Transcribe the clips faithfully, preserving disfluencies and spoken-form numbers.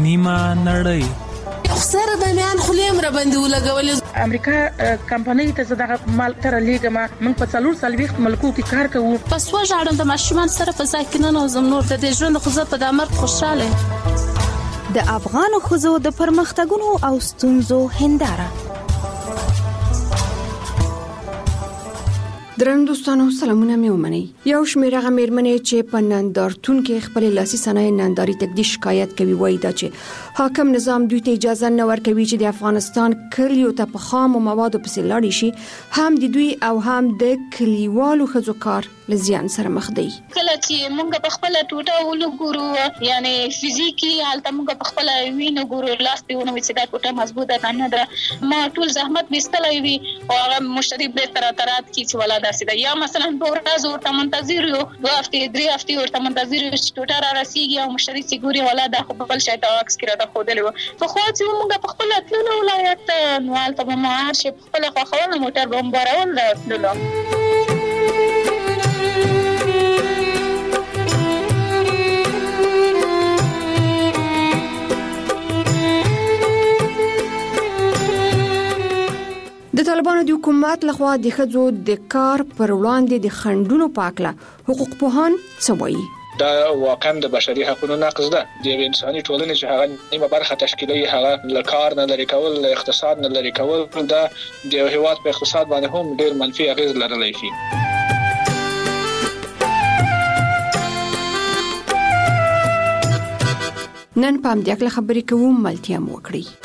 نیمه نړۍ. سره د میان خلیم را باندې ولګولې. امریکا کمپنۍ ته زداغه مال تر لیګه ما من په څلور سال وخت ملکو کې کار کوو. پس وژاړم د ماشومان سره په ځای کې نه نوزم نور د دې ژوند خو زه په د امر خوشاله. د افغان ښځو د پرمختګونو او ستونزو هنداره. درنو دوستانو سلامونه مې ومنئ. یو شمېر هغه مېرمنې چې په نندارتون کې خپل لاسي صنایع ننداري ته د شکایت کوي وایي دا چې حاکم نظام دوی ته اجازه نه ورکوي چې د افغانستان کلیو ته په خامو موادو پسې لاړ شي، هم د دوی او هم د کلیوالو ښځو کار له زیان سره مخ دی. کله چې موږ په خپل ټوټه ولګورو یعنی فزیکی حالت موږ په خپل وینو ګورو لاس دی ونه چې دا ټوټه مضبوطه نه ده، ما ټول زحمت وستلای وي او هغه مشتری به تر ترات کی چې ولا داسې ده، یا مثلا په ورځ ورته منتظر یو دوه هفتې درې هفتې ورته منتظر یو چې ټوټه را رسیږي او مشتری چې ګوري ولا دا خو بل شي ته عکس کړه د خودلو په خو چې موږ په خپل تللو ولایت نو حالت به ما هر شي په خپل خوښول موټر بمبارول راځلو. د طالبانو د حکومت لخوا د ښځو د کار پر وړاندې د خنډونو په اړه حقوق پوهان څه وایي؟ دا واقعا د بشري حقوقو نقض ده. د انساني ټولنې چې هغه نیمه برخه تشکیلوي هغه له کار نه لري کول، له اقتصاد نه لري کول، دا د هیواد په اقتصاد باندې هم ډېر منفي اغیز لرلی شي. نن په همدې اړه خبرې کوو، ملتیا مو وکړئ.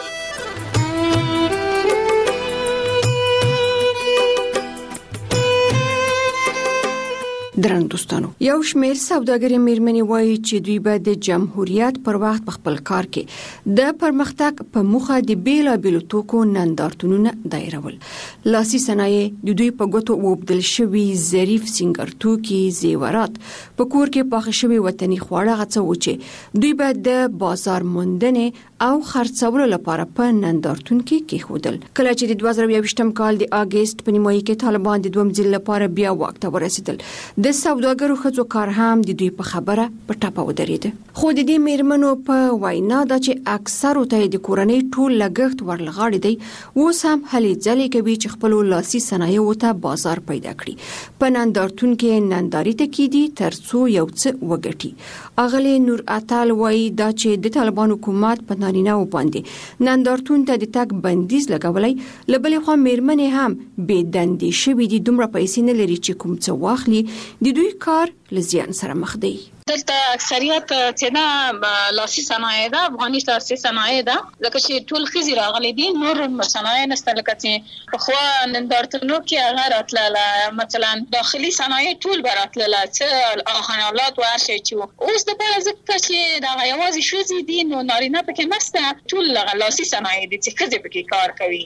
درنو دوستانو، یو شمېر سوداګرې مېرمنې وایي چې دوی به د جمهوریت پر وخت په خپل کار کې د پرمختګ په موخه د بیلابېلو توکو نندارتونونه دایرول. لاسي صنایع د دوی په ګوتو وبدل شوي ظریف سینګر توکي، زیورات، په کور کې پاخه شوي وطني خواړه غڅو چې دوی به د بازار موندنې او خرڅولو لپاره په نندارتون کې کېښودل. کله چې د دوه زره یوویشتم کال د اګست په نیمایي کې طالبان د دویم ځل لپاره بیا واک ته ورسېدل، د سوداګرو ښځو کار هم د دوی په خبره په ټاپه ودرېد. خو د دې مېرمنو په وینا دا چې اکثرو ته د کورنۍ ټول لګښت ورلغاړي دی، اوس هم هلې ځلې کوي چې خپل لاسي صنایعو ته بازار پیدا کړي. په نندارتون کې ننداري ته کېدي تر څو یو څه وګټي. اغلی نور اتل وایي دا چې د طالبان حکومت په نارینه‌و باندې نندارتون ته د تګ بندیز لګولی، له بلې خوا مېرمنې هم بې دندې شوي دي، دومره پیسې نه لري چې کوم څه واخلي، د دوی کار له زیان سره مخ دی. دلته اکثریت چې دا لاسي صنایع ده، افغاني لاسي صنایع ده، ځکه چې ټول ښځې راغلي دي، نور صنایع نشته. لکه چې پخوا نندارتونو کې هغه راتلله مثلا داخلي صنایع ټول به راتلله څه آهنالات و هر شی چې اوس دپاره ځکه چې دغه یوازې ښځې دي نو نارینه پکې نشته، ټول لاسي صنایع دي چې ښځې پکې کار کوي.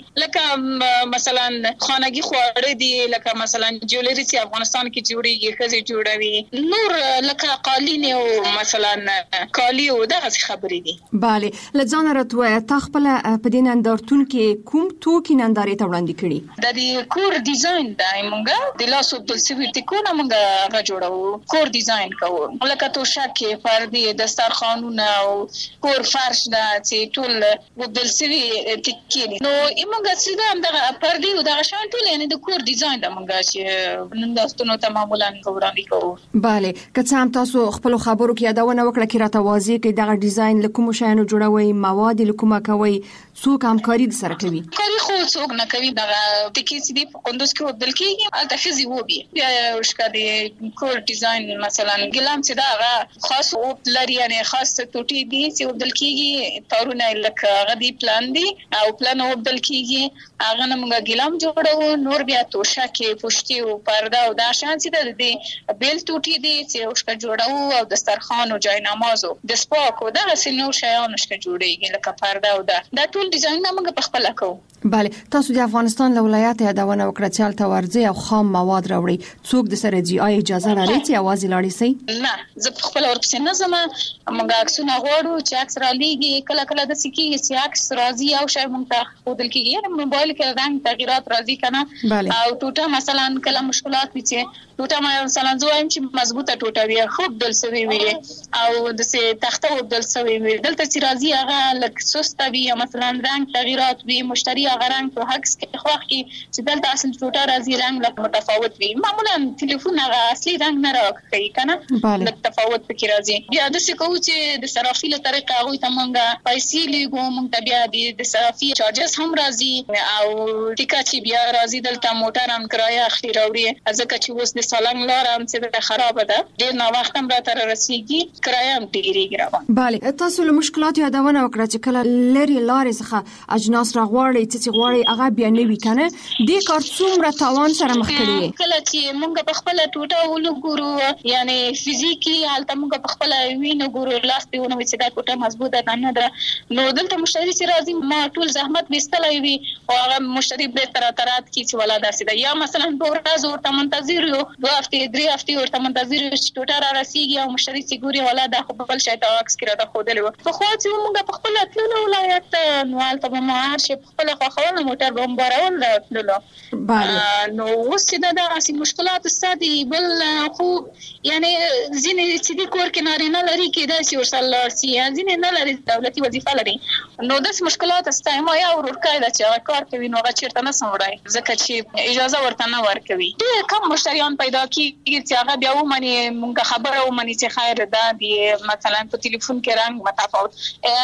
لکه مثلا خانګي خواړه دي، لکه مثلا جولري چې افغانستان کې جوړیږي ښځې جوړوي، نور لکه قالین او مثلا کالی او دغه خبرې دي. bale لځان راتوي تا خپل په دې نندارتون کې کوم توکي نندارې ته وړاندې کړي؟ د دې کور ډیزاین د موږ د لاسو د سویټ کو موږ را جوړو، کور ډیزاین کوو، لکه توشک، پردي، دسترخوانونه او کور فرش دا چې ټول وبدل سوي ټکی نو موږ څنګه دغه پردي او دغه شان ټول یعنی د کور ډیزاین د موږ چې نندارتونو ته معمولا وړاندې کوو. bale که څه هم تاسو خپل خبرو کې یادونه وکړه چې راته واضح کې دغه ډیزاین لکوم شایانو جوړوي، مواد لکومه کوي، څوک همکاري سره کوي؟ کاری خو څوک نه کوي. دغه ټکی چې دی په کندوز کې وبدل کېږي الته ښځې وبي بیا ورشکه د کور ډیزاین مثلا ګلام چې دا هغه خاص وبدل لري، یعنی خاص ټوټې دي چې وبدل کېږي، تارونه لکه هغه دی پلان دي او پلان وبدل کېږي، هغه نه موږ ګلام جوړو، نور بیا توشک، پشتي او پرده او دا شان چې د بیل ټوټې دي چې ورشکه جوړو او دسترخوان او جاینماز او د سپاک او دغه سينو شیان ورشکه جوړیږي لکه پرده او دا دا ټول ډیزاین موږ په خپل کوو. bale تاسو د افغانستان له ولایت یادونه وکړه چې الته ورځي او خام مواد راوړي، څوک د سره جی آی اجازه لري چې आवाज لاړی سي؟ نه، زه خپل ورپسې نه زما، موږ عکسونه غواړو چې عکس را لېږي، کله کله کله د سکی چې عکس راځي او شی مونږ ته خودل کیږي یعنی موبایل کې رنګ تغیرات راځي کنه او ټوټه مثلا کله مشکلات وي چې ټوټه مثلا زویم چې مضبوطه ټوټه وي خو دل سوي وي او د سه تخته ودل سوي وي دلته چې راځي هغه لک سست وي مثلا رنګ تغیرات وي مشتری هغه رنګ په عکس کې خوښ کی چې دلته اصل ټوټه راځي رنګ لک متفاوت وي معمولا ټلیفون هغه اصلي رنګ نه راکړي کنه لک تفاوت پکې راځي بیا د څه کوو چې د صرافي له طریقه هغه ته مونږه پیسې لګو مونږ ته بیا د صرافي چارجز هم راځي او ټیکا چې بیا راځي دلته موټر هم کرایه اخلي راوړي ځکه چې اوس د سالنګ لار هم چې خراب ده ډیر نو وخت هم راته رسیږي کرایه هم ډیریږي راوړي bale تاسو له مشکلات یادونه وکړه چې کله لري لارې څخه اجناس راغواړي چې غواړي هغه بیا نه وی کنه د کار څومره تاوان سره مخ کړي کله چې مونږ په خپل ټوټه ولګورو یعنی فزیکی حالت مونږ په خپل وینو ګورو لاس په ونه چې دا ټوټه مضبوطه نه ده نو دلته مشتری چې راځي ما ټول زحمت وستلای وي او هغه مشتری به تر ترات کی چې ولا داسې ده یا مثلا په ورځ ورته منتظر یو دوه هفته درې هفته ورته منتظر یو چې ټوټه را رسیږي او مشتری چې ګوري ولا دا خو بل شي ته عکس کړه دا خو دلته په خو چې مونږ په خپل ټول ولایت نو حالت به ما هر شي په خپل خو خو موټر به مبارول دلته bale نو اوس چې دا اسی مشکلات ستاسو بل خو یعنی ځینې چې د کور کې نارینه لري کې دا چې ورسره سي ځینې نه لري دولتي وظیفه لري نو د مشکلات ستاسو ما یا ورکای دا چې کار کوي نو هغه چیرته نه سموړای ځکه چې اجازه ورته نه ورکوي ډېر کم مشتریان پیدا کیږي چې هغه بیا ومني مونږه خبره ومني چې خیر ده دی مثلا په ټلیفون کې رنګ متفاوت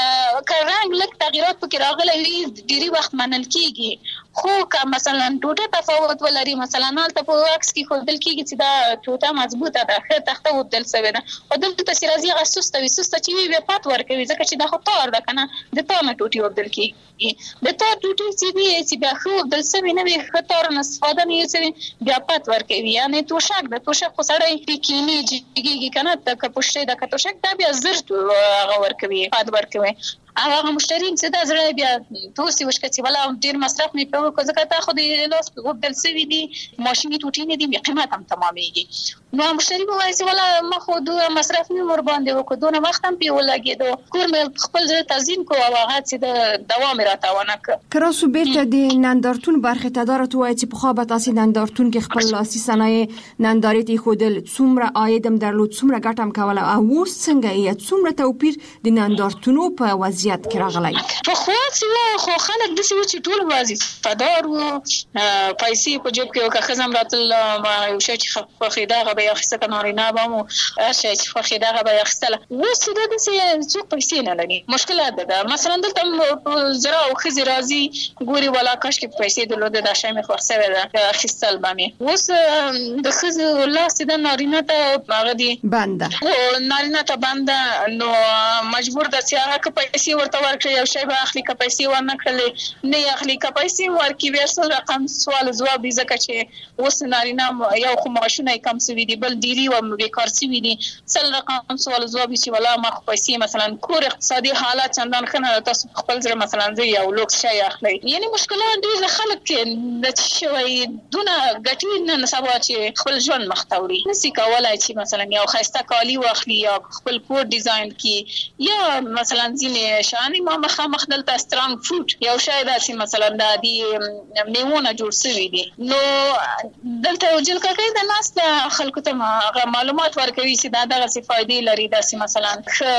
که رنګ لږ تغیرات پکې راغلي وي ډېری وخت منل کیږي خو که مثلا ټوټه تفاوت ولري مثلا حالت په عکس کې خودل کیږي چې دا ټوټه مضبوطه ده خیر تخته ودل سوي ده او دلته چې راځي هغه سسته وي سسته چې وي پات ورکوي ځکه چې دا خو تار ده کنه د تار نه ټوټي ودل کیږي د تار ټوټي چې وي چې بیا خو ودل سوي نه وي خطر نه استفاده نه سوي بیا پات ورکوي یعنی توشک ده توشک خو سړی پکینی جګیږي کنه د کپوشته د کټوشک دا بیا زرت هغه ورکوي پات ورکوي هغه مشتری چې دا زړه بیا توسي وشکتي ولا ډیر مصرف می په کو ځکه تا خو د لاس ودل سوي دي ماشيني ټوټي نه دي قیمت هم تمامېږي نو مشتری به وایي ولا ما خو دوه مصرف می ور باندې وکړو دونه وخت هم په ولګېدو کور مې خپل ځای تنظیم کو او هغه چې د دوام راتاونه ک کراسو بیرته د نندارتون برخه تدارت وایي چې په خو به تاسو نندارتون کې خپل لاسي صنایع نندارې خودل څومره عاید هم درلود څومره ګټه هم کوله او اوس څنګه یې څومره توپیر د نندارتونو په وضعیت کې راغلی په خو چې خو خلک د څه چې ټول وظیفه‌دار وو پیسې په جیب کې او که خزم راتل یو شی چې په خیدا غبه اخیسته کنارینه بمو هر شی چې په خیدا غبه اخیستله اوس د څه څوک پیسې نه لري مشکلات ده مثلا دلته زرا او خزي راځي ګوري ولا کاش کې پیسې دلته د شای مې خرڅه ده اخیستل بمه اوس د خزي لاس د نارینه ته هغه دي بنده نارینه ته بنده نو مجبور د سیاحه کې پیسې ورته ورکړي یو شی به اخلي که پیسې ورنه کړلې نه اخلي که پیسې ورکړي بیا څه رقم سوال ځواب دي ځکه چې اوس نارینه یو خو معاشونه یې کم سوي دي بل ډېري و بیکار سوي دي سل رقم سوال ځواب چې ولا ما خو پیسې مثلا کور اقتصادي حالات چندان ښه نه تاسو خپل ځای مثلا زه یو لوکس شی اخلي یعنی مشکلات ډېر خلک کې د شوی دونه ګټي نه سبا چې خپل ژوند مخ ته وړي نسي کولای چې مثلا یو خسته کالی واخلي یا خپل کور ډیزاین کی یا مثلا ځینې شانې ما مخه مخ دلته سترانګ فوډ یو شی داسې مثلا د دې میوونه جوړ شوي دي نو دلته یو جلکه کوي د ناس د خلکو ته معلومات ورکوي چې دا دغه څه فائدې لري داسې مثلا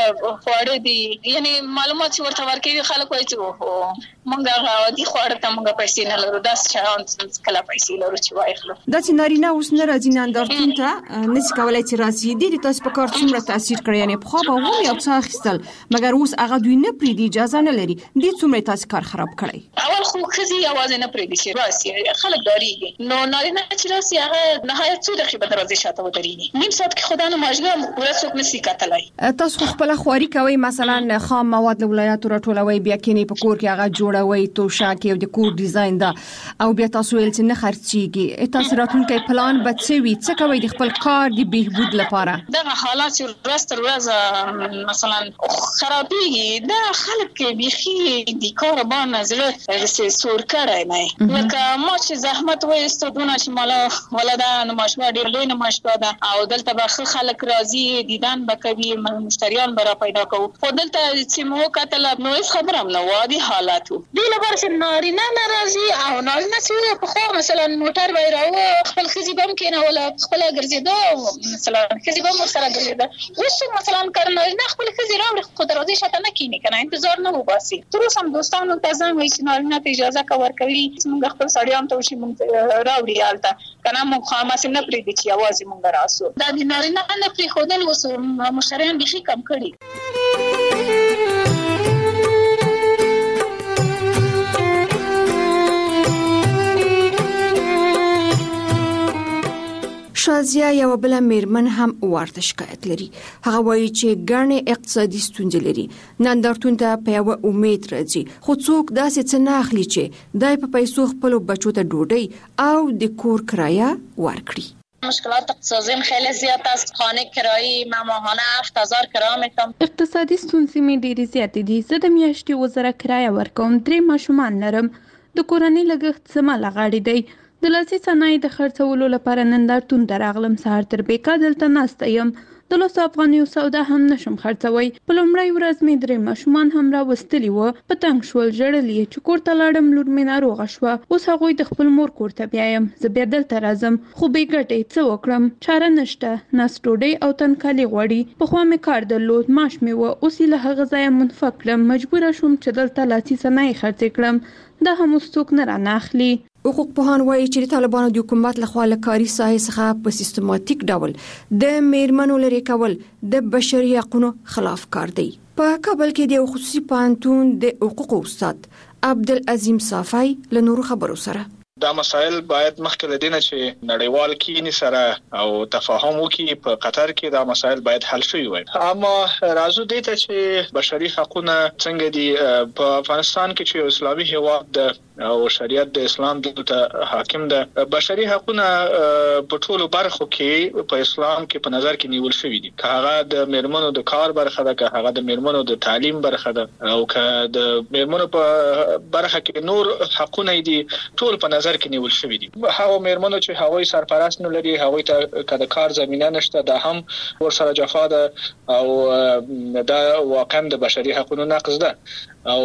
خواړه دي یعنی معلومات چې ورته ورکوي خلک وایي چې اوهو مونږ هغه دي خواړه ته مونږ پیسې نه لرو داسې شیان کله پیسې لرو چې وایي خلک داسې نارینه اوس نه راځي نندارتون ته نشي کولای چې راځي دي تاسو په کار څومره تاثیر کړی یعنی په خو به هم یو څه اخیستل مګر اوس هغه دوی نه پریدي اجازه نه لري دې څومره تاسو کار خراب کړی اول خو خزي आवाज نه پریدي چې راسي خلک داریږي نو نارینه چې راسي هغه نهایت څو دقیقې به دروازه شاته ودرېږي نیم ساعت کې خدانه ماجګه ورڅوک نسی کتلای تاسو خپل خواري کوي مثلا خام مواد له ولایتو راټولوي بیا کې په کور کې هغه جوړوي توشک او د کور ډیزاین دا او بیا تاسو ویل چې نه خرچيږي تاسو راتلونکي پلان به څه وي څه کوي د خپل کار د بهبود لپاره دا حالات چې ورځ تر ورځ مثلا خرابېږي دا دا خلک کې بيخي د کار باندې زړه سور کړای نه لکه ما چې زحمت وایسته دونه چې مالا ولدا نماشوا ډیر لوی نماشوا ده او دلته به خلک راځي دیدن بکوي مشتریان برا پیدا کوو خو دلته چې مو کتل نو هیڅ خبره نه وادي حالاتو دی لپاره چې نارینه ناراضي او نارینه چې په خو مثلا موټر وایراو خپل خزي بم کینه ولا خپل ګرځیدو مثلا خزي بم سره ګرځیدو وش مثلا کړنه نه خپل خزي راوړي خو درازي شته نه کینی کنه انتظار نه وباسي تر اوسه هم دوستانو ته ځم وایي چې نارینه ته اجازه کا ورکوي موږ خپل سړیان ته وشي موږ راوړي حالته کنه موږ خامس نه پرې دي چې आवाज موږ راسو دا د نارینه نه پرې خودل وسو مشتریان به شي کم کړي شازیا یو بل میرمن هم ورته شکایت لري هغه وایي چې ګڼې اقتصادي ستونزې لري نندارتون ته په یو امید راځي خو څوک داسې څه نه اخلي چې دای په پیسو خپل بچو ته ډوډۍ او د کور کرایه ورکړي مشکلات اقتصادی خیلی زیاد است خانه کرایی ما ماهانه هفت هزار کرایه میتم اقتصادي ستونزې مې ډېرې زیاتې دي زه د میاشتې اووه زره کرایه ورکوم درې ماشومان لرم د کورنۍ لګښت زما له غاړې دی د لاسي صنایعو د خرڅولو لپاره نندارتون ته راغلم سهار تر بیکا دلته ناسته یم د لسو افغانیو سودا هم نشم خرڅوی په لومړۍ ورځ مې درې ماشومان هم راوستلي وو په تنګ شول ژړل یې چې کور ته لاړم لور مې ناروغه شوه اوس هغوی د خپل مور کور ته بیایم زه بیا دلته راځم خو بې ګټې څه وکړم چاره نشته ناست ډوډۍ او تنکالي غواړي پخوا مې کار درلود معاش مې وه اوس یې له هغه ځایه منفک کړم مجبوره شوم چې دلته لاسي صنایع خرڅې کړم دا هم اوس څوک نه رانه اخلي حقوق پوهان وایي چې د طالبانو د حکومت لخوا له کاري ساحې څخه په سیستماتیک ډول د میرمنو لرې کول د بشري حقوقو خلاف کار دی. په کابل کې د خصوصي پوهنتون د حقوقو استاد عبدالعظیم صافی له نورو خبرو سره دا مسائل باید مخکې لدینه چې نړیوال کینی سره او تفاهم وکړي په قطر کې دا مسائل باید حل شي وي اما راځو دې ته چې بشري حقوقونه څنګه دي په افغانستان کې چې اسلامي هیواد او شریعت د اسلام دلته حاکم ده بشري حقوقونه په ټولو برخو کې په اسلام کې په نظر کې نیول شوی دي که هغه د میرمنو د کار برخه ده که هغه د میرمنو د تعلیم برخه ده او که د میرمنو په برخه کې نور حقوقونه دي ټول په نظر کې نیول شوی دي هغه میرمنو چې هغوی سرپرست نه لري هغوی ته کده کار زمينه نشته دا هم ورسره جفا ده او دا واقعا د بشري حقوقو نقض ده او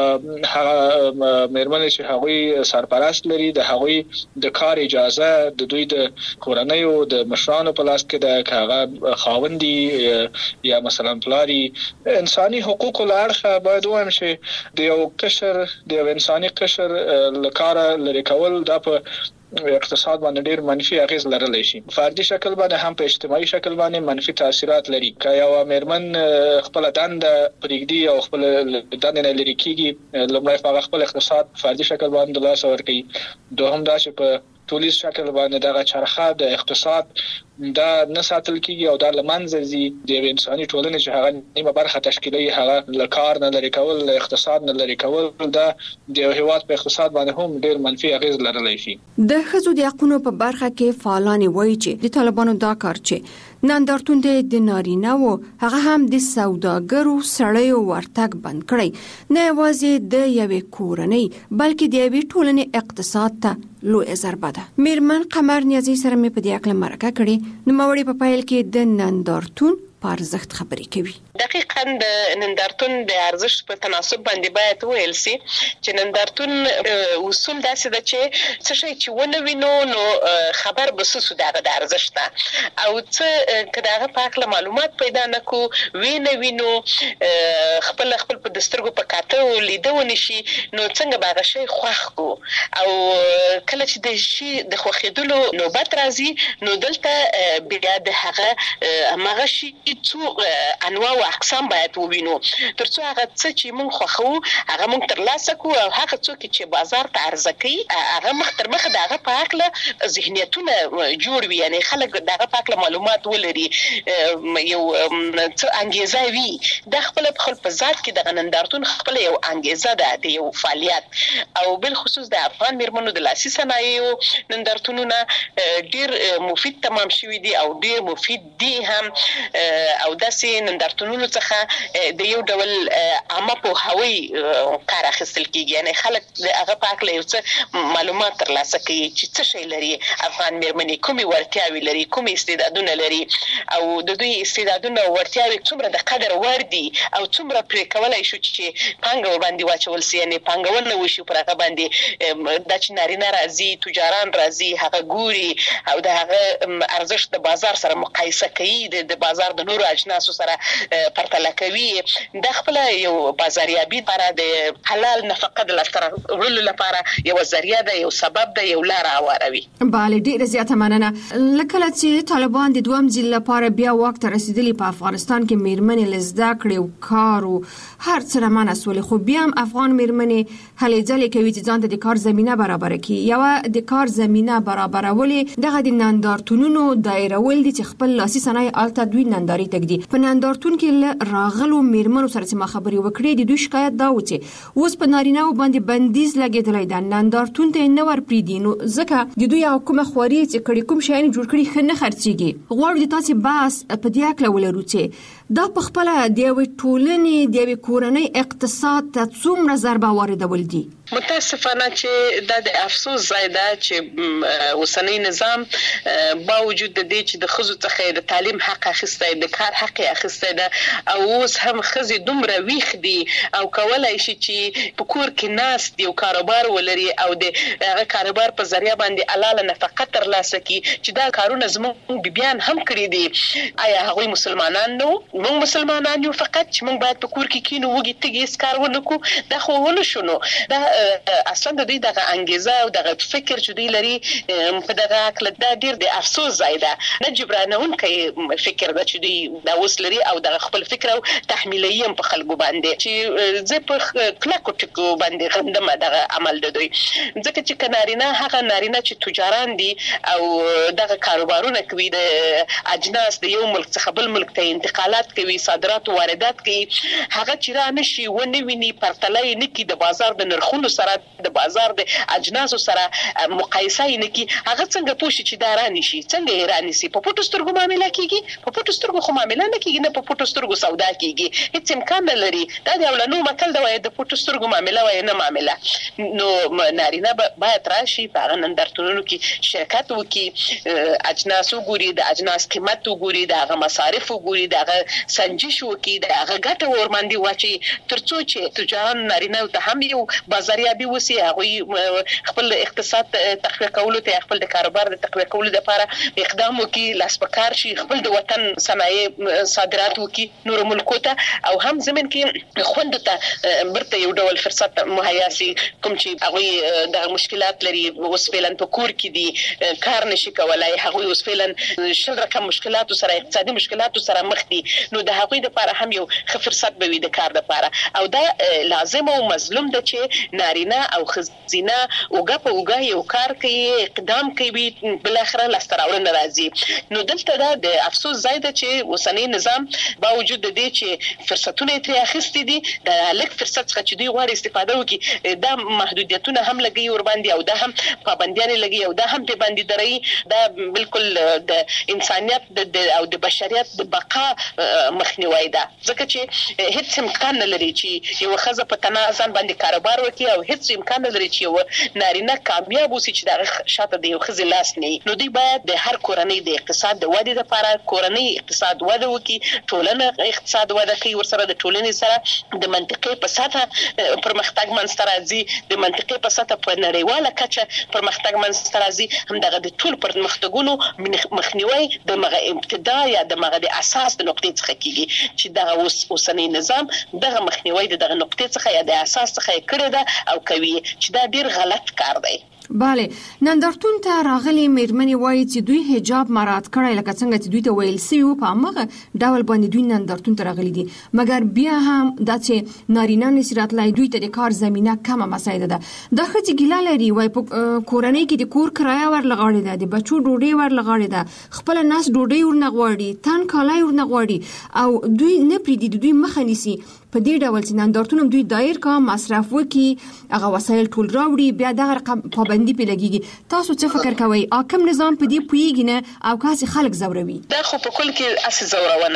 هغه میرمنې چې هغوی سرپرست لري د هغوی د کار اجازه د دوی د کورنۍ او د مشرانو په لاس کې د هغه خاوندي یا مثلا پلاری انساني حقوقو لارخه باید وایم چې د یو قشر د یو انساني قشر لکاره لري کول دا په اقتصاد باندې ډیر منفي اغیز لرلی شي فردي شکل باندې هم په اجتماعي شکل باندې منفي تاثیرات لري که یو میرمن خپل دند پرېږدي او خپل دند نه لري کیږي لومړی په خپل اقتصاد فردي شکل باندې لاس ورکړي دوهم دا چې په ټولیز شکل باندې دغه چرخه د اقتصاد دا نه ساتل کیږي او دا لمنځه ځي د انساني ټولنې چې هغه نیمه برخه تشکیلوي هغه له کار نه لري کول له اقتصاد نه لري کول دا د هیواد په اقتصاد باندې هم ډیر منفي اغیز لرلی شي د ښځو د حقوقو په برخه کې فعالان وایي چې د طالبانو دا کار چې نندارتون د نارینه وو هغه هم د سوداګرو سړیو ورتګ بند کړی نه یوازې د یوې کورنۍ بلکې د یوې ټولنې اقتصاد ته لوی ضربه ده میرمن قمر نیازی سره مې په دې اړه مرکه کړې نو موري په پایل کې د نندارتون په ارزښت خبرې کوي دقیقاً د نندارتون د ارزښت په تناسب باندې باید ویل سي چې نندارتون اصول داسې ده چې څه شي چې ونه وینو نو خبر بسوسو دغه د ارزښت او څه کداغه په اړه معلومات پیدا نکو وینه وینو خپل خپل په دسترګو په کاته لیدو نشي نو څنګه باغ شي خوښ کو او کله چې د شي د خوخیدلو نوبت راځي نو دلته بیا د هغه هغه شي څو انواع او اقسام باید ووینو ترڅو هغه څه چې موږ خوښو هغه موږ ترلاسه کوو او هغه څوک چې بازار ته عرضه کوي هغه مخ تر مخ دغه په اړه ذهنیتونه جوړ وي یعنی خلک دغه په اړه معلومات ولري یو څه انګیزه وي د خپل خپل په ذات کې د نندارتون خپل یو انګیزه ده د یو فعالیت او بل خصوص د افغان میرمنو د لاسي صنایعو نندارتونونه ډیر مفید تمام شوي دي او ډیر مفید دي هم او داسې نندارتونونو څخه د یو ډول عامه پوهاوی کار اخیستل کیږي، یعنی خلک هغه په اړه یو څه معلومات ترلاسه کوي چې څه شی لري افغان میرمنې، کومې وړتیاوې لري، کومې استعدادونه لري او د دوی استعدادونه او وړتیاوې څومره د قدر وړ دي او څومره پرې کولای شو چې پانګه باندې واچول سي، یعنی پانګونه وشي پر هغه باندې دا چې نارینه راځي، تجاران راځي، هغه ګوري او د هغه ارزښت د بازار سره مقایسه کوي، د بازار د نورو اجناسو سره پرتله کوي. د خپل یو بازاریابي لپاره د حلال نفقه د لاسته راوړلو لپاره یو ذریعہ ده، یو سبب ده، یو لار هواروي. بله، ډیره زیاته مننه. لکه چې طالبان د دویم ځل لپاره بیا واک ته رسیدلي په افغانستان کې میرمنې له زده کړې او کار او هر څه رامنع سولې، خو بیا هم افغان میرمنې هلې ځلې کوي چې ځان ته د کار زمینه برابره کړي. یوه د کار زمینه برابرولې دغه د نندارتونونو دایرول دي چې خپل لاسي صنایع هلته دوی نندارې ته ږدي. په نندارتون کې له راغلو میرمنو سره چې ما خبرې وکړې د دوی شکایت دا و چې اوس په نارینه‌و باندې بندیز لګېدلی ده، نندارتون ته یې نه ورپرېږدي، نو ځکه د دوی او کومه خواري چې کړي کوم شیان جوړ کړي ښه نه خرڅېږي. غواړو د تاسې بحث په دې هکله ولرو چې دا په خپله د یوې ټولنې د یوې کورنۍ اقتصاد ته څومره ضربه واردول دي. متاسفانه چې دا د افسوس ځای ده چې اوسنی نظام با وجود د دې چې د ښځو څخه د تعلیم حق اخیستی، د کار حق اخیستی ده او اوس هم ښځې دومره ویښ دي او کولای شي چې په کور کې ناست دي او کاروبار ولري او د هغه کاروبار په ذریعه باندې حلاله نفقه ترلاسه کړي، چې دا کارونه زموږ بیبیان هم کړي دي. آیا هغوی مسلمانان نو؟ موږ مسلمانان یو، فقط چې موږ باید په کور کې کینو وږي تږي هېڅ کار ونه کړو، دا خو ونه شو. نو دا اصلا د دوی دغه انګیزه او دغه فکر چې دوی لري په دغه هکله دا ډېر د افسوس ځای ده، نه جبرانونکی فکر ده چې دوی دا اوس لري او دغه خپل فکر او تحمیلوي هم په خلکو باندې، چې زه په کلکو ټکو باندې غندم دغه عمل د دوی. ځکه چې که نارینه هغه نارینه چې تجاران دي او دغه کاروبارونه کوي، د اجناس د یو ملک څخه بل ملک ته انتقالات کوي، صادرات او واردات کوي، هغه چې را نشي ونه ویني، پرتله یې نه کړي د بازار د نرخونو سره، د بازار د اجناسو سره مقایسه یې نه کړي، هغه څنګه پوه شي چې دا را نشي، څنګه یې را نیسي؟ په پټو سترګو معامله کېږي؟ په پټو سترګو خو معامله نه کېږي، نه په پټو سترګو سودا کېږي، هېڅ امکان نه لري. دا د اولنو متل دی، د پټو سترګو معامله وایي نه معامله. نو نارینه باید راشي په هغه نندارتونونو کې شرکت وکړي، اجناس وګوري، د اجناس قیمت وګوري، د هغه مصارف وګوري، د هغه سنجش وکړي، د هغه ګټه ورماندې واچوي، تر څو چې تجاران نارینه ته هم یو بازاریابي وسي، هغوی خپل اقتصاد تقویه کولو ته، خپل د کاروبار د تقویه کولو لپاره اقدام وکړي، لاس په کار شي، خپل د وطن صنایع صادرات وکړي نورو ملکو ته، او هم زمین کې خوندو ته برته یو ډول فرصت مهیا سي. کوم چې هغوی د مشکلات لري، اوس فعلا په کور کې دي، کار نشي کولای، هغوی اوس فعلا شل رقم مشکلاتو سره، اقتصادي مشکلاتو سره مخ دي، نو د هغوی لپاره هم یو ښه فرصت به وي د کار لپاره. او دا لازم او مظلوم ده چې نارینه او ښځینه اوږه په اوږه یو کار کوي، اقدام کوي، بالاخره لاسته راوړنه راځي. نو دلته دا د افسوس ځای ده چې اوسنی نظام با وجود د دې چې فرصتونه یې ترې اخیستي دي، د لږ فرصت څخه چې دوی غواړي استفاده وکړي، دا محدودیتونه هم لګوي ورباندې او دا هم پابندیانې لګوي او دا هم پې باندې دروي. دا بالکل د انسانیت او د بشریت د بقا مخنیوی ده، ځکه چې هیڅ امکان نه لري چې یو ښځه په تنها ځان باندې کاروبار وکړي او هیڅ امکان نه لري چې یو نارینه کامیاب اوسي چې د هغه شاته د یو ښځې لاس نه وي. نو دوی باید د هر کورنۍ د اقتصاد د ودې لپاره کورنۍ اقتصاد وده وکړي، ټولنه اقتصاد وده کوي، ورسره د ټولنې سره د منطقې په سطحه پرمختګ منځته راځي، د منطقې په سطحه په نړیواله کچه پرمختګ منځته راځي. همدغه د ټول پرمختګونو مخنیوی د مغه ابتدا یا د مغه د اساس د نقطې څخه کیږي، چې دغه اوس اوسنی نظام دغه مخنیوی د دغه نقطې څخه یا د اساس څخه کړی ده او کوي، چې دا ډیر غلط کار دی. بله، نندارتون ته راغلي میرمنې وایي چې دوی حجاب مراعات کړی، لکه څنګه چې دوی ته ویل سوي وو په همغه ډول باندې دوی نندارتون ته راغلي دي، مګر بیا هم دا چې نارینه نشي راتلی، دوی ته د کار زمینه کمه مسایده ده. دا ښځې ګیله لري، وایي په کورنۍ کې د کور کرایه ورلغاړې ده، د بچو ډوډۍ ورلغاړې ده، خپله نس ډوډۍ ورنه غواړي، تن کالای ورنه غواړي، او دوی نه پرېږدي، دوی مخه نیسي په دې ډول چې نندارتون هم دوی دایر کا مصرف وکړي، هغه وسایل ټول راوړي، بیا دغه رقم پابندي پې لګېږي. تاسو څه فکر کوئ؟ کوم نظام په دې پوهېږي نه او کاسې خلک ځوروي؟ دا خو په کل کې هسې ځورونه ده.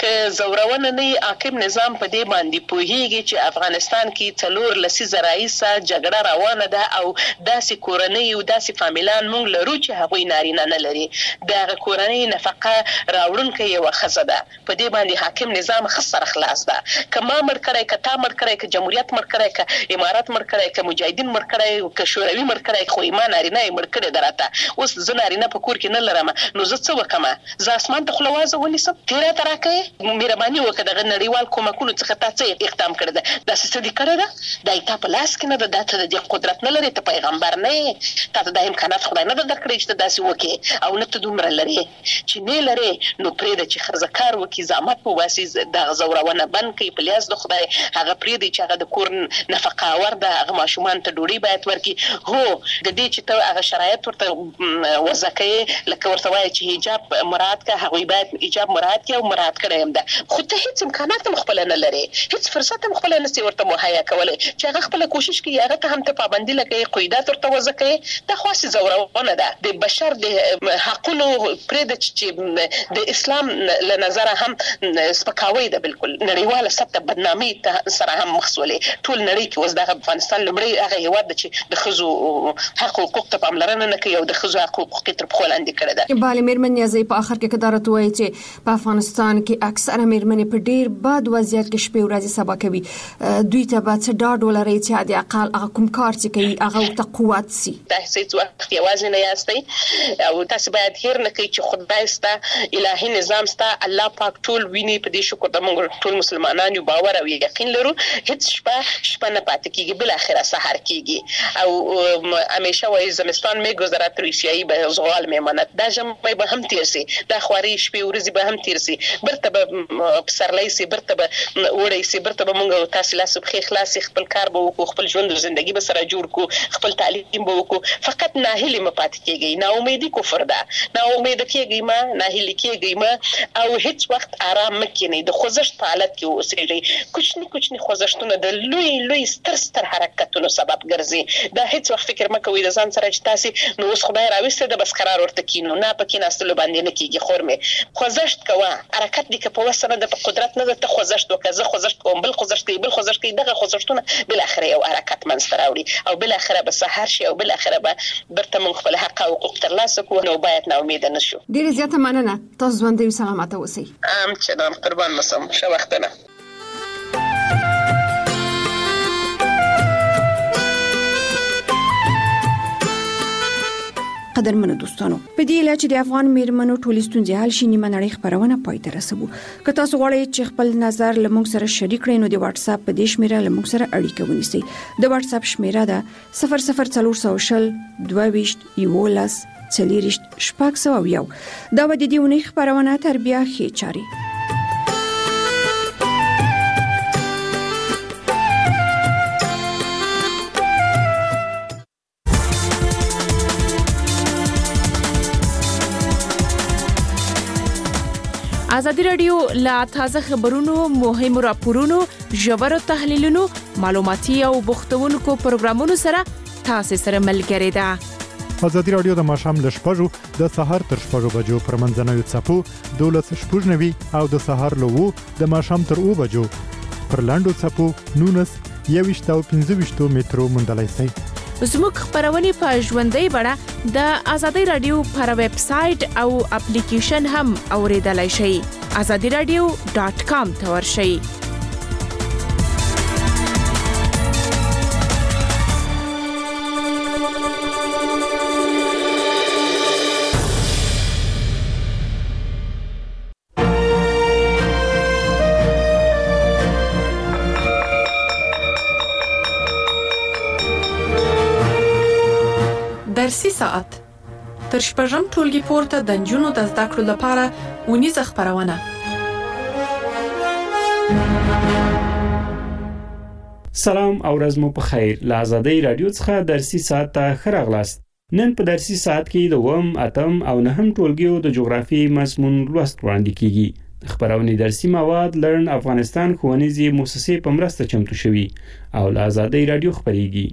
که زورونه نه حاکم نظام په دې باندې پوهیږي چې افغانستان کې څلور لسیزه راځي جګړه روانه ده او داسې کورنۍ او داسې فامیلان مونږ لرو چې هغوی نارینه نه لري. دغه کورنۍ نفقه راوړونکې یوه ښځه ده. په دې باندې حاکم نظام ښه سره خلاص ده. که ما مړ کړی، که تا مړ کړی، که جمهوریت مړ کړی، که امارات مړ کړی، که مجاهدین مړ کړی، که شوروي مړ کړی، خو ما نارینه یې مړ کړی ده راته. اوس زه نارینه په کور کې نه لرم، نو زه څه وکړم؟ زه اسمان ته خوله وازه ونیسم؟ ته راته راکوې؟ مهرباني وکړه دغه نړیوال کومکونو څخه تا څه اقدام کړی ده؟ داسې څه دې کړی ده؟ دا یې تا په لاس کې نه ده. دا ته د دې قدرت نه لرې، ته پیغمبر نه یې، تا ته دا امکانات خدای نه ده درکړی چې ته داسې وکړې، او نه ته دومره لرې. چې نه لرې نو پرېږده چې ښځه کار وکړي، زحمت وباسي، دغه زورونه بند کړي په لیاز د خدای. هغه پرېږدي چې هغه د کور نفقه آور ده، هغه ماشومان ته ډوډۍ باید ورکړي. هو د دې چې ته هغه شرایط ورته وضع کوې، لکه ورته وایي چې حجاب مراعات کړه، هغوی باید حجاب مراعات کړي او مراعات کړی هم ده. خو ته هېڅ امکانات هم خپله نه لرې، هېڅ فرصت هم خپله نسې ورته مهیا کولی چې هغه خپله کوشش کوي هغه ته هم ته پابندي لګوې، قیودات ورته وضع کوې. دا خو هسې زورونه ده. د بشر د حقونو پرېږده چې د اسلام له نظره هم سپکاوی ده. بالکل نړیواله سطح بدنامي سره هم مخ سولې. ټول نړۍ کې اوس دغه افغانستان لومړی هغه هېواد ده چې د ښځو حق او حقوق ته پاملرنه نه کوي او د ښځو حق او حقوق یې تر پښو لاندې کړی ده. بله مېرمن نیازۍ، په آخر کې که دا راته ووایي چې په افغانستان کې اکثره مېرمنې په ډېر بد وضعیت کې شپې ورځې سبا کوي، دوی ته به څه ډاډ ولرئ چې حد اقل هغه کوم کار چې کوي هغه ورته قوت سي؟ تاسې هېڅ وخت یوازې نه یاستئ او تاسې باید هېر نه کوئ چې خدای سته، الهي نظام سته، الله پاک ټول ویني. په دې شکر ده موږ ټول مسلمانان یو، باور او یقین لرو. هېڅ شپه شپه نه پاتې کېږي، بالاخره سهار کېږي. او همیشه وایي زمستان می‌گذرد روسیایی به زغال می‌ماند. دا ژمی به هم تیر سي، دا خوارې شپې ورځې به هم تیر سي، برته به پسرلی سي، برته به اوړی سي، برته به موږ تاسې لاس پښې خلاص خپل کار به وکړو، خپل ژوند او زندگی به سره جوړ کړو، خپل تعلیم به وکړو. فقط ناهیلي مه پاتې کېږئ. ناامیدي کفر ده. ناامیده کېږئ مه، ناهیلي کېږئ مه، او هېڅ وخت آرام مه کښېنئ. د خوځښت په حالت کې اوسېږئ. کوچني کوچني خوځښتونه د لوی لوی ستر ستر حرکتونو سبب ګرځي. دا هېڅ وخت فکر مه کوئ د ځان سره چې تاسې نو اوس خدای راوستی ده بس قرار ورته کینو. نه، په کېناستلو باندې نه کېږي. خور مې خوځښت کوه. حرکت دې که په وس نه ده، په قدرت نه ده، ته خوځښت وکړه. زه خوځښت کوم، بل خوځښت کوي، بل خوځښت کوي. دغه خوځښتونه بالاخره یو حرکت منځته راوړي او بالاخره به سهار شي او بالاخره به برته موږ خپل حق او حقوق ترلاسه کړو. نو باید ناامیده نه شو. ډېره زیاته مننه. تاسو ژوندي او سلامته اوسئ. ام چې دام قربان مسم. ښه وختونه. قدرمنو دوستانو، په دې اله چې د افغان میرمنو ټولې ستونزې حل شي، نیمه نړۍ خبرونه پای ته رسوو. که تاسو غواړئ چې خپل نظر له موږ سره شریک کړئ نو د واتس اپ په دې شمیره له موږ سره اړیکه ونیسئ. د واتس اپ شمیره ده صفر صفر څلور سوه شل دوه ویشت یولس څلېرویشت شپږ سوه یو. دا به د دې اونۍ خبرونه تر بیا ښې چارې. ازادي رادیو لا تازه خبرونو، مهمو راپورونو، ژورو تحلیلونو، معلوماتي او بوختونکو پروګرامونو سره تاسو سره ملګری ده. ازادي رادیو د ماښام له شپږو د سهار تر شپږو بجو پر منځنوي څپو دولس شپږ نوي او د سهار له وو د ماښام تر اوو بجو پر لاندو څپو نونس یويشت او پنځه ویشت مترو موندلای شئ. زموږ خبرونه په ژوندۍ بڼه د ازادي رادیو پر ویب سټ او اپلیکیشن هم اوریدلای شئ. azadi radio dot com ته ورشئ. درسي ساعت تر شپږم ټولګي پورته د نجونو د زده کړو لپاره اونیزه خبرونه. سلام او ورځ مو په خیر. له ازادۍ رادیو څخه درسي ساعت ته ښه راغلاست. نن په درسي ساعت کې د اووم، اتم او نهم ټولګیو د جغرافي مضمون لوست وړاندې کیږي. خبرونه درسي مواد لرن افغانستان ښوونیزې مؤسسې په مرسته چمتو شوي او له ازادۍ رادیو خبريږي.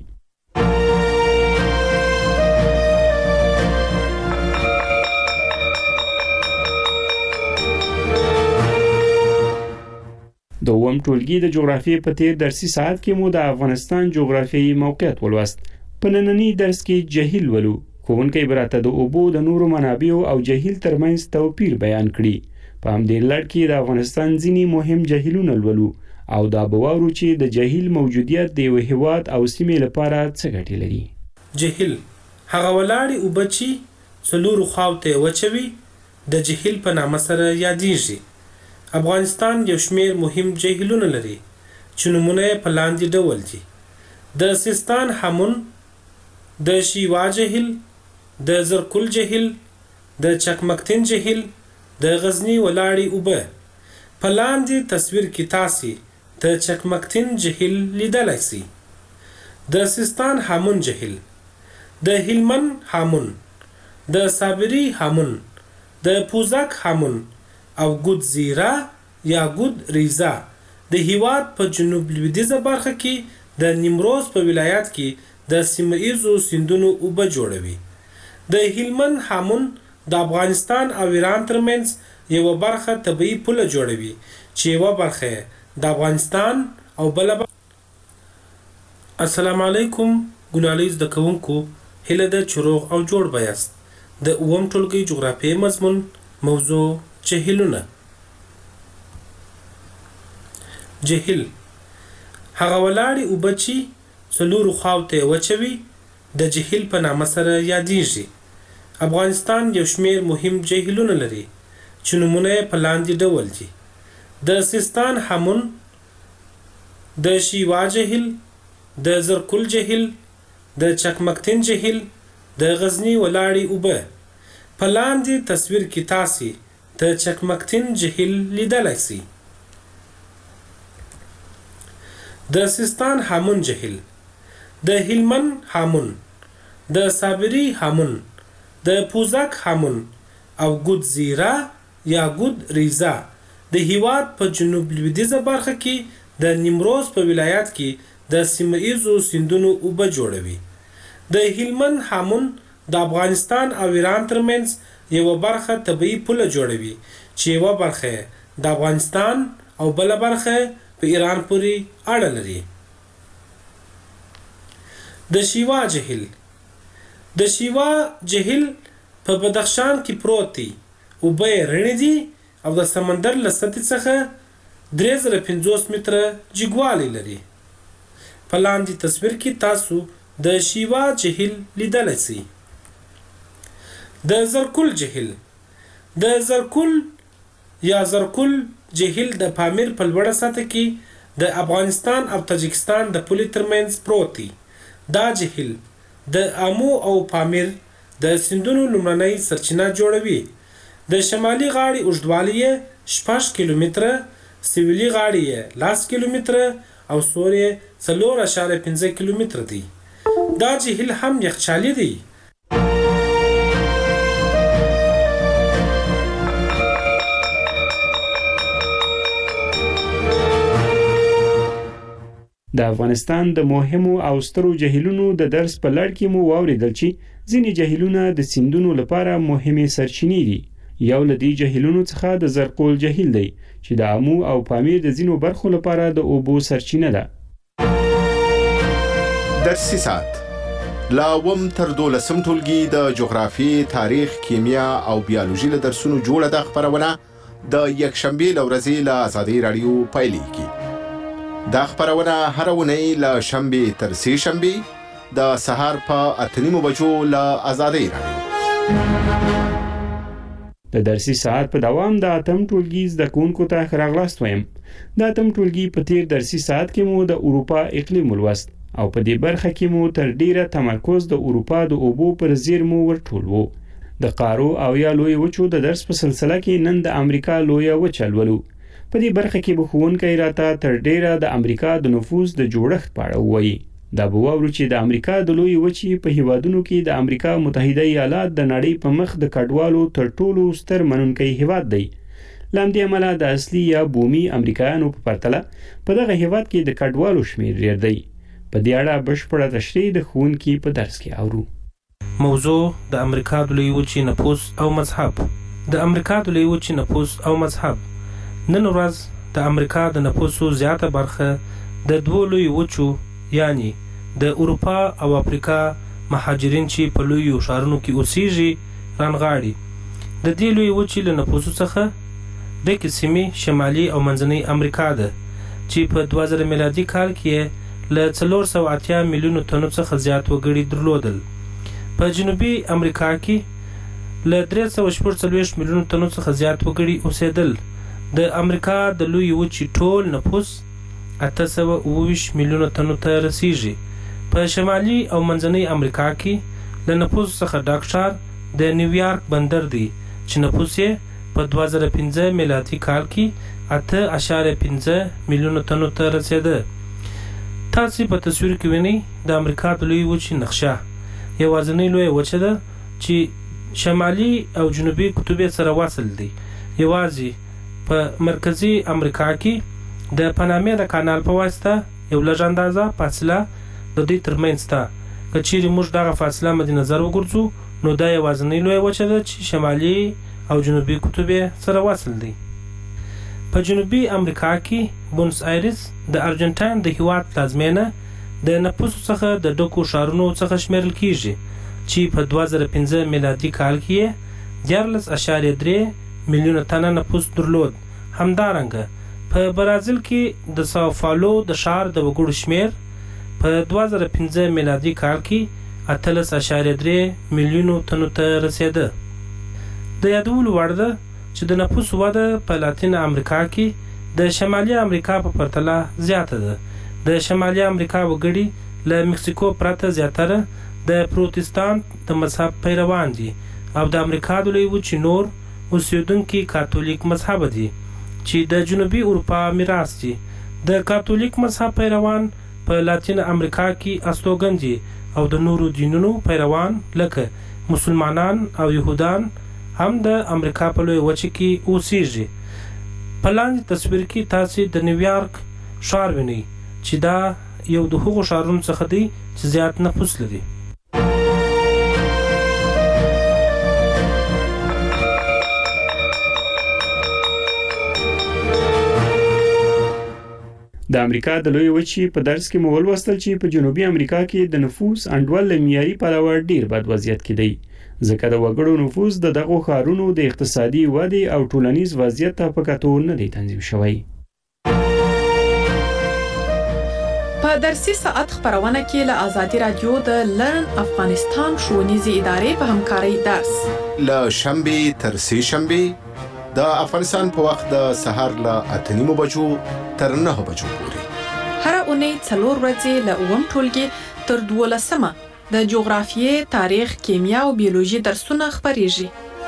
د اووم ټولګي د جغرافیې په تیر درسي ساعت کې مو د افغانستان جغرافیایي موقعیت ولوست. په نننی درس کې جهیل ولو. ښوونکی به راته د اوبو د نورو منابعو او جهیل ترمنځ توپیر بیان کړي. په همدې لړ کې د افغانستان ځینې مهم جهیلونه لولو او دا به واورو چې د جهیل موجودیت د یو هیواد او سیمې لپاره څه ګټې لري. جهیل هغه ولاړې اوبه چې څلورو خواو ته وچوي د جهیل په نامه سره یادېږي. افغانستان یو شمېر مهم جهیلونه لري چې نومونه یې په لاندې ډول دي: د سیستان هامون، د شیوا جهیل، د زرکل جهیل، د چکمکتین جهیل، د غزنی ولاړې اوبه. په لاندې تصویر کې تاسې د چکمکتین جهیل لیدلی سئ. د سیستان هامون جهیل، د هلمند هامون، د صابري هامون، د پوزک هامون او ګود زیرا یا ګود ریزا د هیواد په جنوب لویدیځه برخه کې د نیمروز په ولایت کې د سیمه ایزو سیندونو اوبه جوړوي. د هلمند هامون د افغانستان او ایران ترمنځ یوه برخه طبیعي پوله جوړوي چې یوه برخه د افغانستان او بله برخه. السلام علیکم ګلالۍ زده کوونکو، هیله ده چې روغ او جوړ به یاست. د اووم ټولګي جغرافیې مضمون موضوع جهیلونه. جهیل هغه ولاړې اوبه چې څلورو خواو ته یې وچوي د جهیل په نامه سره یادېږي. افغانستان یو شمېر مهم جهیلونه لري چې نومونه یې په لاندې ډول دي: د سیستان هامون، د شیوا جهیل، د زرکل جهیل، د چکمکتین جهیل، د غزنی ولاړې اوبه. په لاندې تصویر کې تاسې د چکمکتین جهیل لیدلی سئ. د سیستان هامون جهیل، د هلمند هامون، د صابري هامون، د پوزک هامون او ګود زیرا یا ګود ریزا د هیواد په جنوب لویدیځه برخه کې د نیمروز په ولایت کې د سیمه ایزو سیندونو اوبه جوړوي. د هلمند هامون د افغانستان او ایران ترمنځ یوه برخه طبیعي پوله جوړوي چې یوه برخه د افغانستان او بله برخه په ایران پورې اړه لري. د شیوا جهیل، د شیوا جهیل په بدخشان کې پروت دی. اوبه یې رڼې دي او د سمندر له سطحې څخه درې زره پنځوس متره جګوالی لري. په لاندې تصویر کې تاسو د شیوا جهیل لیدلی سئ. د زرکل جهیل، د زرکل یا زرکل جهیل د پامیر په لوړه سطحه کې د افغانستان او تاجکستان د پولې ترمنځ پروت دی. دا جهیل د آمو او پامیر د سیندونو لومړنۍ سرچینه جوړوي. د شمالي غاړې اوږدوالی یې شپږ کیلومتره، سویلي غاړې یې لس کیلومتره او سور یې څلور اعشاریه پنځه کیلومتره دی. دا جهیل هم یخچالي دی. د افغانستان د مهمو او سترو جهیلونو د درس په لړ کې مو واوریدل چې ځینې جهیلونه د سیندونو لپاره مهمې سرچینې دي. یو له دې جهیلونو څخه د زرکول جهیل دی چې د آمو او پامیر د ځینو برخو لپاره د اوبو سرچینه ده. درسي ساعت لا اووم تر دولسم ټولګي د جغرافیې، تاریخ، کیمیا او بیولوژي له درسونو جوړه ده خپرونه د یکشنبې له ورځې له ازادۍ راډیو پیلېږي. دا خپرونه هره اونۍ له شنبې تر سې شنبې د سهار په اته نیمو بجو له ازادۍ راډیو. د درسي ساعت په دوام د اتم ټولګي زده کوونکو ته ښه راغلاست وایم. د اتم ټولګي په تیر درسي ساعت کې مو د اروپا اقلیم ولوست او په دې برخه کې مو تر ډیره تمرکز د اروپا د اوبو پر زیرمو ورټول وو. د قارو او یا لوی وچو د درس په سلسله کې نن د امریکا لوی وچه لولو. په دې برخه کې به ښوونکی راته تر ډیره د امریکا د نفوس د جوړښت په اړه ووایي. دا به واورو چې د امریکا د لوی وچې په هیوادونو کې د امریکا متحده ایالات د نړۍ په مخ د کډوالو تر ټولو ستر منونکی هیواد دی. له همدې امله د اصلي یا بومي امریکایانو په پرتله په دغه هیواد کې د کډوالو شمېر ډېر دی. په دې اړه بشپړه تشریح د ښوونکي په درس کې اورو. موضوع د امریکا د لوی وچې نفوس او مذهب. د امریکا د لوی وچې نفوس او مذهب. نن ورځ د امریکا د نفوسو زیاته برخه د دوه لوی وچو یعنی د اروپا او افریقا مهاجرین چې په لوی ښارونو کې اوسېږي رانغاړي. د دې لوی وچې له نفوسو څخه ډېرې سیمې شمالي او منځنۍ امریکا ده چې په دوه زره میلادي کال کې له څلور سوه اتیا میلیونو تنو څخه زیات وګړي درلودل. په جنوبي امریکا کې له درې سوه شپږ څلوېښت میلیونو تنو څخه زیات وګړي اوسېدل. د امریکا د لوی وچې ټول نفوس اته سوه اوه ویشت میلیونه تنو ته رسیږي. په شمالي او منځنۍ امریکا کې له نفوس څخه ډک ښار د نیویارک بندر دی چې نفوس یې په دوه زره پنځه میلادي کال کې اته اعشاریه پنځه میلیونه تنو ته رسېده. تاسې په تصویر کې وینئ د امریکا د لوی وچې نقشه. یوازینۍ لویه وچه ده چې شمالي او جنوبي قطب یې سره وصل دی. یوازې په مرکزي امریکا کې د پانامې د کانال په واسطه یو لږ اندازه فاصله د دوی ترمنځ شته. که چیرې موږ دغه فاصله مد نظر وګرځو نو دا یوازینۍ لویه وچه ده چې شمالي او جنوبي قطب یې سره وصل دی. په جنوبي امریکا کې بونس آیرس د ارجنټاین د هیواد پلازمینه د نفوسو څخه د ډکو ښارونو څخه شمیرل کیږي چې په دوه زره پنځه میلادي کال کې یې دیارلس اعشاریه درې میلیونه تنه نفوس درلود. همدارنګه په برازیل کې د ساو پاولو د ښار د وګړو شمیر په دوه زره پنځه میلادي کال کې اتلس اعشاریه درې میلیونو تنو ته رسېده. د یادولو وړ ده چې د نفوس وده په لاتین امریکا کې د شمالي امریکا په پرتله زیاته ده. د شمالي امریکا وګړي له مکسیکو پرته زیاتره د پروتستانت د مذهب پیروان دي او د امریکا د لوی وچې نور اوسېدونکي کاتولیک مذهب دي چې د جنوبي اروپا میراث دي. د کاتولیک مذهب پیروان په لاتین امریکا کې استوګن دي او د نورو دینونو پیروان لکه مسلمانان او یهودان هم د امریکا په لوی وچې کې اوسېږي. په لاندې تصویر کې تاسې د نیویارک ښار وینئ چې دا یو د هغو ښارونو څخه دی چې زیات نفوس لري. د امریکا د لوی وچې په درس کې مو ولوستل چې په جنوبي امریکا کې د نفوس انډول له معیاري پلوه ډیر بد وضعیت کې دی ځکه د وګړو نفوس د دغو ښارونو د اقتصادي ودې او ټولنیز وضعیت ته په کتو نه دی تنظیم شوی. په درسي ساعت خبرونه کې له آزادي رادیو د لرن افغانستان ښوونیزې ادارې په همکارۍ درس له شنبې تر سې شنبې د افغانستان په وخت د سهار له اته نیمو بجو تر نهه بجو پورې هر اونۍ څلور ورځې له اووم ټولګي تر دولسمه د جغرافیې، تاریخ، کیمیا او بیولوژي درسونه خبرېږي.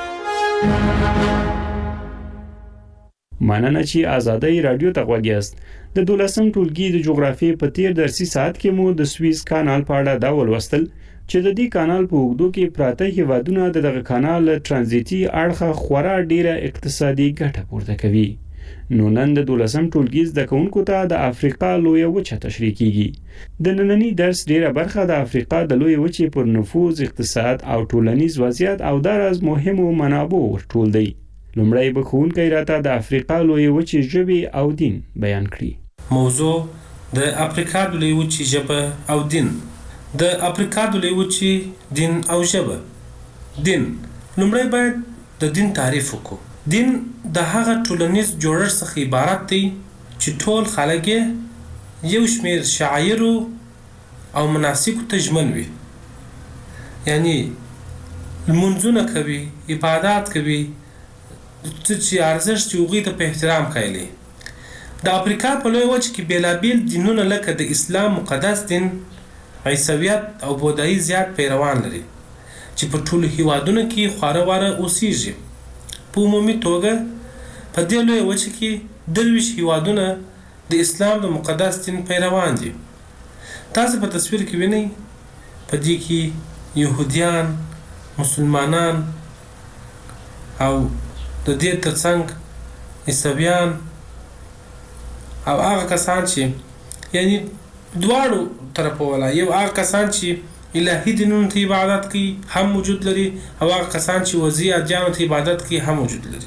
مننه چې آزادۍ رادیو ته غوږ یاست. د دولسم ټولګي د جغرافیې په تیر درسي ساعت کې مو د سویس کانال په اړه دا ولوستل چې د دې کانال په اوږدو کې پراته هیوادونه د دغه کانال ترانزیتي اړخه خورا ډیره اقتصادي ګټه پورته کوي. نو نن د دولسم ټولګي زده کوونکو ته د افریقا لویه وچه تشریح کیږي. د نننی درس ډیره برخه د افریقا د لویه وچې پر نفوذ، اقتصاد او ټولنیز وضعیت او دغه از مهمو منابعو ورټول دی. لومړی به ښوونکی راته د افریقا لویه وچې ژبې او دین بیان کړي. موضوع د افریقا د لویې وچې ژبه او دین. د افریقا د لویې وچې دین او ژبه. دین لومړی باید د دین تعریف وکړو. دین د هغه ټولنیز جوړښت څخه عبارت دی چې ټول خلک یو شمېر شعایرو او مناسکو ته ژمن وي، یعنی لمونځونه کوي، عبادات کوي، چې ارزښت یې هغوی ته په احترام قایل. د افریقا په لویه وچه کې بیلابیل دینونه لکه د اسلام مقدس دین، عیسویت او بودایي زیات پیروان لري چې په ټولو هیوادونو کې خواره واره اوسېږي. په عمومي توګه په دې لویه وچه کې درویشت هیوادونه د اسلام د مقدس دین پیروان دي. تاسو په تصویر کې وینئ په دې کې یهودیان، مسلمانان او د دې ترڅنګ عیسویان او هغه کسان چې یعنی دواړو طرفو ولا یو هغه کسان چې الهي دینونو ته عبادت کوي هم موجود لري او هغه کسان چې وضعي ادیانو ته عبادت کوي هم موجود لري.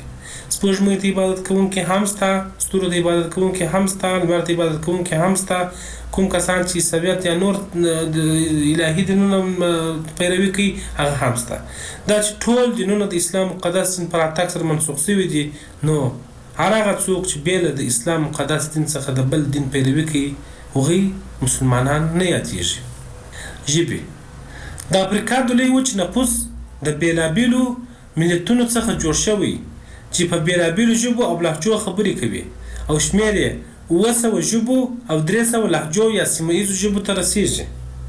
سپوږمۍ ته عبادت کوونکي هم شته، ستورو ته عبادت کوونکي هم شته، لمر ته عبادت کوونکي هم شته. کوم کسان چې عیسویت یا نور د الهي دینونو پیروي کوي هغه هم شته. دا چې ټول دینونه د اسلام مقدس دین پر اتاک سره منسوخ شوي دي، نو هر هغه څوک چې بېل د اسلام مقدس دین څخه د بل دین پیروي کوي هغوی مسلمانان نه یادېږي. ژبې د افریقا د لوی وچې نفوس د بېلابېلو ملتونو څخه جوړ شوی چې په بېلابېلو ژبو او لهجو خبرې کوي او شمېر یې اوه سوه ژبو او درې سوه لهجو یا سیمه ییزو ژبو ته رسیږي.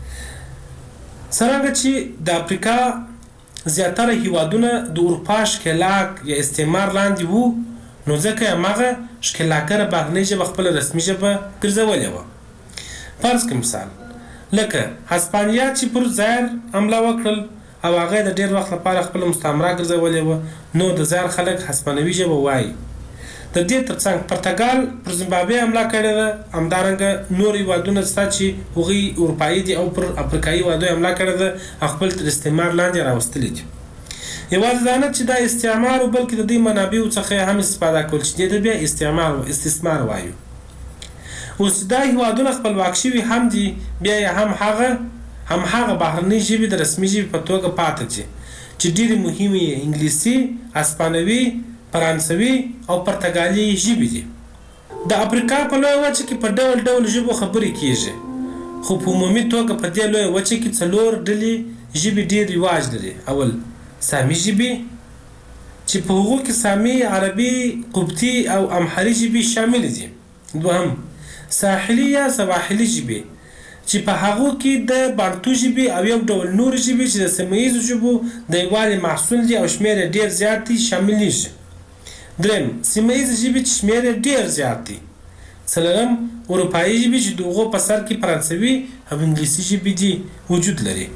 څرنګه چې د افریقا زیاتره هیوادونه د اروپا ښکېلاک یا استعمار لاندې وو، نو ځکه یې هماغه ښکېلاکګره بهرنۍ ژبه خپله رسمي ژبه ګرځولې وه. فرض کړه مثال لکه هسپانیا چې پر زایر حمله وکړل او هغه د ډېر وخت لپاره خپله مستعمره ګرځولې وه، نو د زایر خلک هسپانوي ژبه وایي. د دې ترڅنګ پرتګال پر زیمبابوې حمله کړې ده، همدارنګه نور هېوادونه شته چې هغوی اروپایي دي او پر افریقایي هېوادونو حمله کړې ده او خپل تر استعمار لاندې راوستلي دي. یوازې دا نه چې دا استعمار و، بلکې د دې منابعو څخه یې هم استفاده کول چې دې ته بیا استعمار و استثمار وایو. اوس دا هېوادونه خپلواک شوي هم دي، بیا یې هم هغه هم هغه بهرنۍ ژبې د رسمي ژبې په توګه پاتې دي چې ډېرې مهمې یې انګلیسي، هسپانوي، فرانسوي او پرتګالي ژبې دي. د افریقا په لویه وچه کې په ډول ډول ژبو خبرې کیږي، خو په عمومي توګه په دې لویه وچه کې څلور ډلې ژبې ډېر رواج لري. اول سامي ژبې چې په هغو کې سامي، عربي، قبطي او امحري ژبې شامل دي. دوهم ساحلي یا سواحلي ژبې چې په هغو کې د بانتو ژبې او یو ډول نورې ژبې چې د سیمه ییزو ژبو د یووالي محصول دي او شمېر یې ډېر زیات دي شاملېږي. دریم سیمه ییزې ژبې چې شمېر یې ډېر زیات دي. څلورم اروپایي ژبې چې د هغو په سر کې فرانسوي او انګلیسي ژبې دي وجود لري.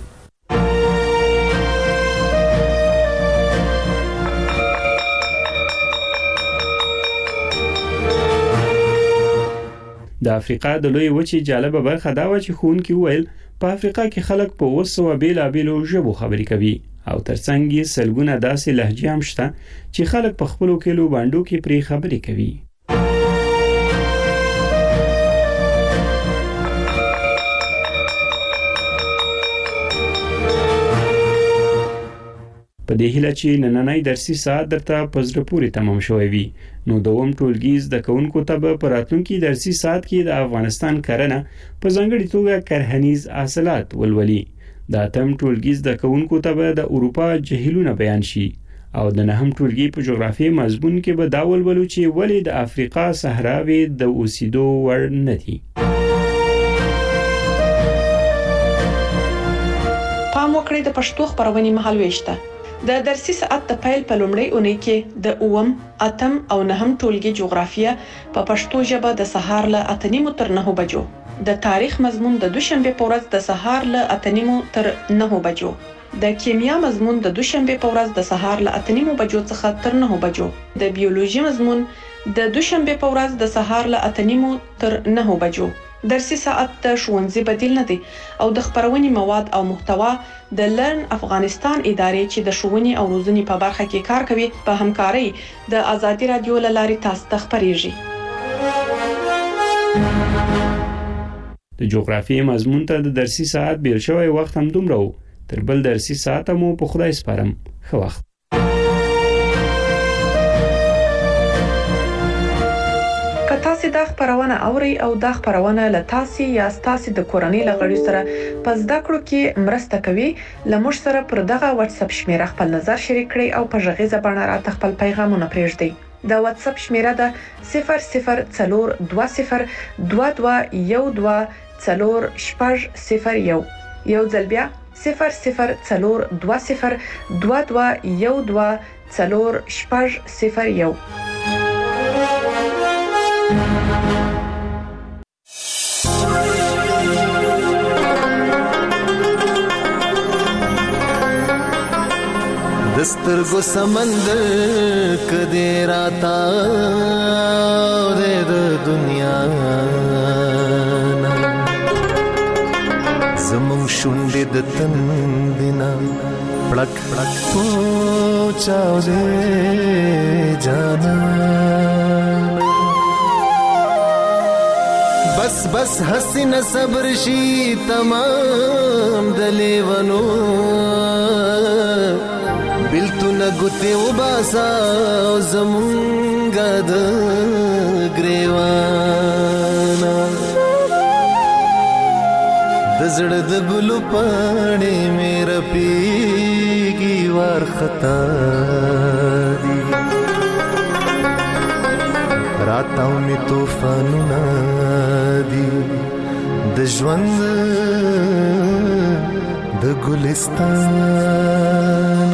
د افریقا د لوی وچې جالبه برخه دا و چې ښوونکي وویل په افریقا کې خلک په اوه سوه بېلابېلو ژبو خبرې کوي او ترڅنګ یې سلګونه داسې لهجې هم شته چې خلک په خپلو کلیو بانډو کې پرې خبرې کوي. په دې هیله چې نننی درسي ساعت درته په زړه پورې تمام شوی وي، نو دوم ټولګي زده کوونکو ته به په راتلونکي درسي ساعت کې د افغانستان کرنه په ځانګړې توګه کرهنیز حاصلات ولولي. د اتم ټولګي زده کوونکو ته به د اروپا جهیلونه بیان شي او د نهم ټولګي په جغرافیې مضمون کې به دا ولولو چې ولې د افریقا صحراوې د اوسېدو وړ نه دي. پام وکړئ د پښتو خبرونې مهالويش ته. د درسي ساعت د پیل په لومړۍ اونۍ کې د اووم، اتم او نهم ټولګي جغرافیه په پښتو ژبه د سهار له اته نیمو تر نهو بجو، د تاریخ مضمون د دوشنبه په ورځ د سهار له اته نیمو تر نهو بجو، د کیمیا مضمون د دوشنبه په ورځ د سهار له اته نیمو بجو څخه تر نهو بجو، د بیولوژي مضمون د دوشنبه په ورځ د سهار له اته نیمو تر نهو بجو. درسي ساعت د ښوونځي بدیل نه دی او د خبرونې مواد او محتوا د لرن افغانستان ادارې چې د ښوونې او روزنې په برخه کې کار کوي په همکارۍ د آزادي رادیو له لارې تاسو ته خبرېږي. د جغرافیې مضمون ته د درسي ساعت بیل شوی وخت هم دومره و. تر بل درسي ساعت مو په خدای سپارم. ښه وخت. که تاسو دا خبرونه اورئ او دا خبرونه له تاسو یا تاسو د کورنۍ له غړي سره په زده کړو کې مرسته کوي، لمر سره پر دغه واتس اپ شمیره خپل نظر شریک کړئ او په ژغیزه باندې راته خپل پیغامونه پرېږدئ. د واتس اپ شمیره ده صفر صفر څلور دوه صفر دوه دوه یو دوه څلور شپږ صفر یو. یو ځل بیا صفر صفر څلور دوه صفر دوه دوه یو دوه څلور شپږ صفر یو. دسترګو سمندر کدی راتا د دنیا زمون شونډې د تندنا पड़क पहुंचाओ दे जाना बस बस हसीन सब्र शी तमाम दलेवनो बिल्तु न गुते उबासा जमुंगा द ग्रेवाना दजड़ द गुलु पाने मेरा पीगी वार खता दी राताओं में तूफान नादी द ژوند د ګلستان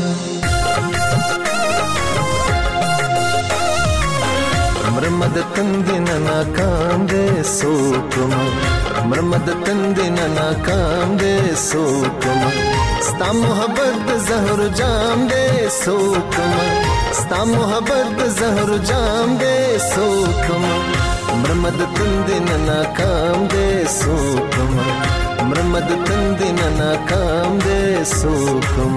مرمد تندن ناکام دے سوکم مرمد تندن ناکام دے سوکم ستا محبت زهر جام دے سوکم ستا محبت زهر جام دے سوکم مرمد تندن ناکام دے سوکم مرمد تندن ناکام دے سوکم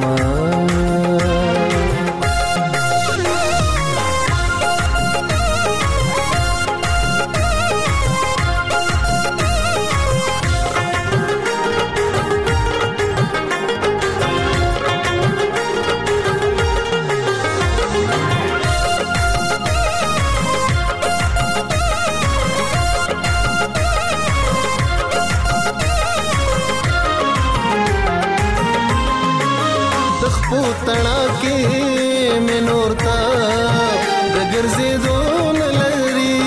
तड़ा के में नोरता दगर से दोन लरी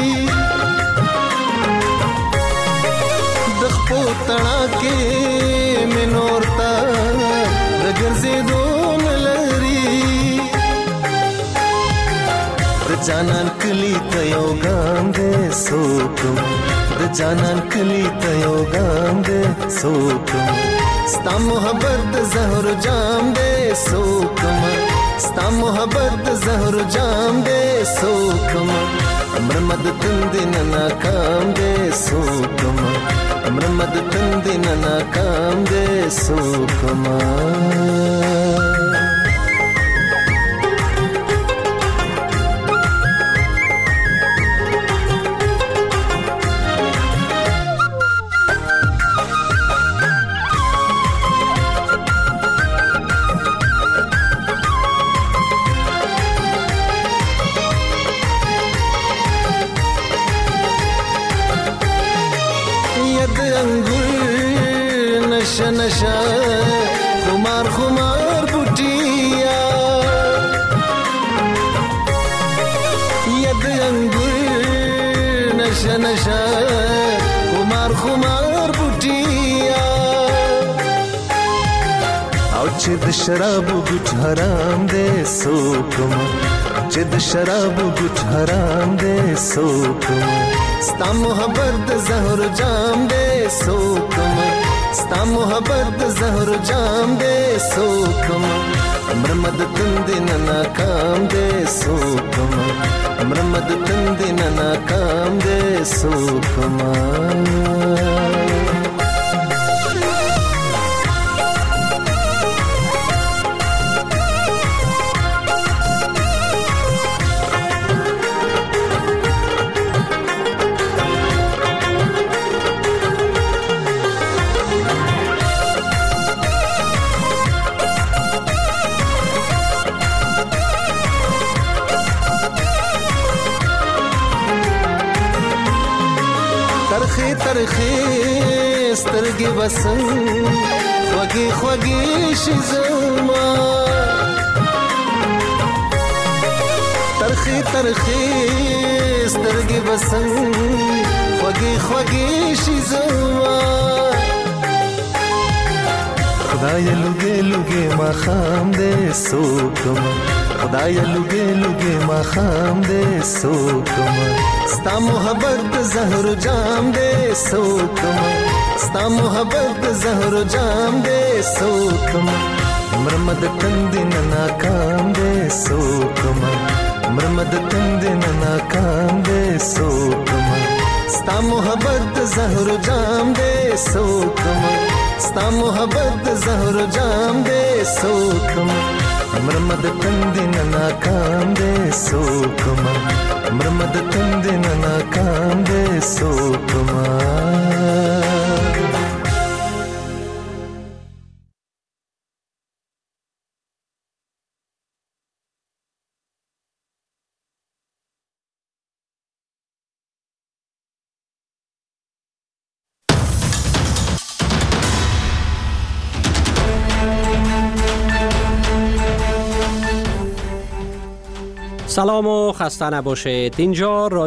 दखपो तड़ा के में नोरता दगर से दोन लरी द जानन कली तयो गांदे सोकम द जानन कली तयो गांदे सोकम स्ता मोहब्बत ज़हर जाम दे सोकम स्ता मोहब्बत ज़हर जाम दे सोकम मरमद तंदिन नाकाम दे सोकम मरमद तंदिन नाकाम दे सोकम नशा नशा खुमार खुमार बुटिया यद अंगुर नशा नशा खुमार खुमार बुटिया और चिद शराब गुट हराम दे सोकम चिद शराब गुट हराम दे सोकम स्ता मोहब्बत ज़हर जाम दे सोकम स्ता मोहब्बत ज़हर जाम दे सोकम मरमद तंदिन नाकाम दे सोकम मरमद तंदिन नाकाम दे सोकम तरखे तरखे स्तरगे बसन ख्वगी ख्वगी शिजमा तरखे तरखे स्तरगे बसन ख्वगी ख्वगी शिजमा खुदाय लुगे लुगे मखाम दे सोकम खुदाय लुगे लुगे मखाम दे सोकम स्ता मोहब्बत ज़हर जाम दे सोकम स्ता मोहब्बत ज़हर जाम दे सोकम मरमद तंदिन नाकाम दे सोकम मरमद तंदिन नाकाम दे सोकम स्ता मोहब्बत ज़हर जाम दे सोकम ستا محبت زهر جام دے سوکم مرمد تندن ناکام دے سوکم مرمد تندن ناکام دے سوکم. سلام و خسته نباشید. اینجا